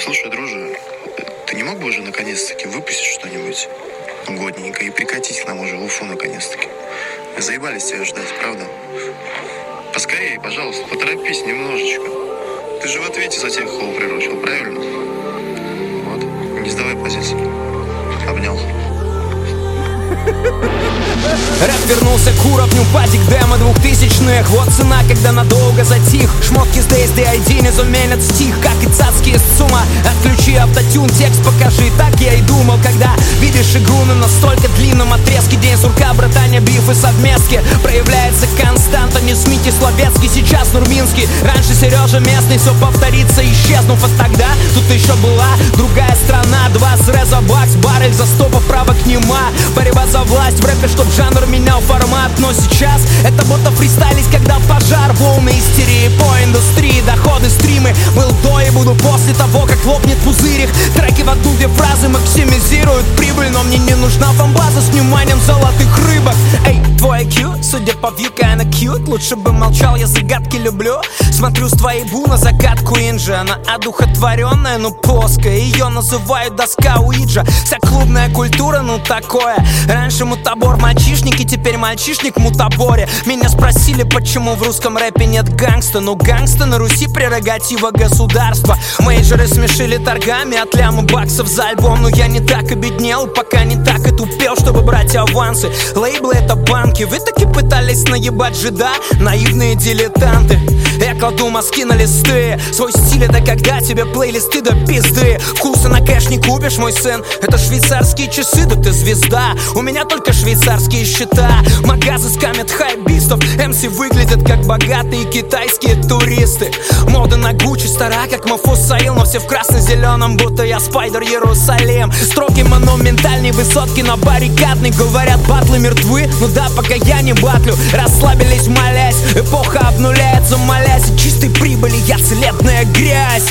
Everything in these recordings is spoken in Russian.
Слушай, друже, ты не мог бы уже наконец-таки выпустить что-нибудь годненькое и прикатить к нам уже в Уфу наконец-таки? Мы заебались тебя ждать, правда? Поскорее, пожалуйста, поторопись немножечко. Ты же в ответе за тех, кого приручил, правильно? Вот, не сдавай позиции. Обнял. Рэп вернулся к уровню падик демо 2000-х. Вот цена, когда надолго затих. Шмотки с DSD-ID не заменят стих, как и цацкие с ЦУМа. Отключи автотюн, текст покажи. Так я и думал, когда видишь игру на настолько длинном отрезке. День сурка, братания, бифы, совместки. Проявляется константа, не Смити, Словецкий, сейчас Нурминский. Раньше Сережа местный, все повторится, исчезнув. А тогда тут еще была другая страна. 2 среза, бакс, баррель за 100 поправок нема. Борьба за власть в рэпе, чтоб жанр менял формат. Но сейчас это будто фристайлить, когда пожар. Волны истерии по индустрии, доходы, стримы. Был до и буду после того, как лопнет пузырь их. Треки в одну, 2 фразы максимизируют прибыль. Но мне не нужна фанбаза с вниманием золотых рыбок. Эй, твой IQ, судя по view, kinda cute. Лучше бы молчал, я загадки люблю. Смотрю с твоей бу на закатку инжа. Она одухотворенная, но плоская. Ее называют доска Уиджа. Вся клубная культура, ну такое. Раньше мутабор мальчишники, теперь мальчишник в мутаборе. Меня спросили, почему в русском рэпе нет гангста. Ну гангста на Руси прерогатива государства. Мейджоры смешили торгами от ляма баксов за альбом. Но я не так обеднел, пока не так и тупел, чтобы брать авансы. Лейблы это банки, вы таки пытались наебать жида. Наивные дилетанты. Я кладу мазки на листы. Свой стиль это когда тебе плейлисты до пизды. Вкуса на кэш не купишь, мой сын. Это швейцарские часы, да ты звезда. У меня только швейцарские счета. Магазы скамят хайбистов. МС выглядят как богатые китайские туристы. Мода на Гуччи стара, как Мафусаил. Но все в красно-зеленом, будто я Спайдер Иерусалим. Строки монументальные, высотки на баррикадной. Говорят, батлы мертвы, ну да, пока я не батлю. Расслабились, молясь, эпоха обнуляется, молясь. И чистой прибыли я целебная грязь.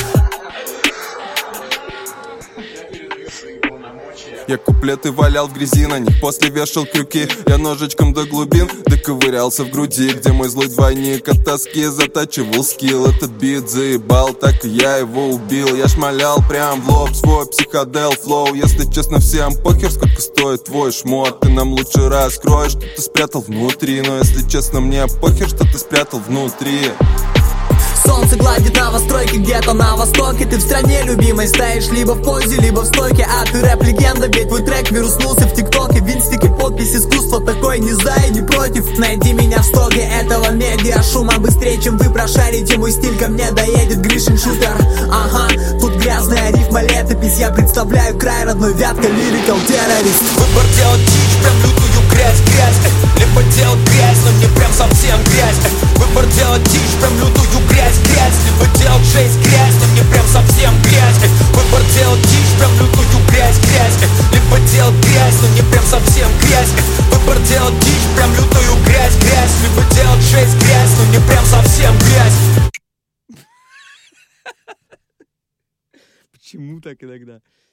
Я куплеты валял в грязи, на них после вешал крюки. Я ножичком до глубин доковырялся в груди, где мой злой двойник от тоски затачивал скилл. Этот бит заебал, так и я его убил. Я шмалял прям в лоб свой психодел флоу. Если честно, всем похер, сколько стоит твой шмот. Ты нам лучше раскроешь, что ты спрятал внутри. Но если честно, мне похер, что ты спрятал внутри. Солнце гладит новостройки где-то на востоке. Ты в стране любимой стоишь либо в позе, либо в стойке. А ты рэп-легенда, ведь твой трек вируснулся в ТикТоке. Винстики, подпись, искусство такой не за и не против. Найди меня в стоге этого медиа шума. Быстрее, чем вы прошарите, мой стиль ко мне доедет Гришин шутер. Ага, тут грязная рифма, летопись. Я представляю край родной, вятка, лирикал террорист. Выбор делать дичь, прям лютую грязь. Либо делать грязь, но не прям совсем грязь. Выбор делать дичь, прям лютую грязь. Либо делать жесть, грязь, но не прям совсем грязь. Выбор делать дичь, прям лютую грязь. Либо делать грязь, но не прям совсем грязь. Выбор делать дичь, прям лютую грязь. Либо делать жесть, грязь, но не прям совсем грязь. Почему так иногда?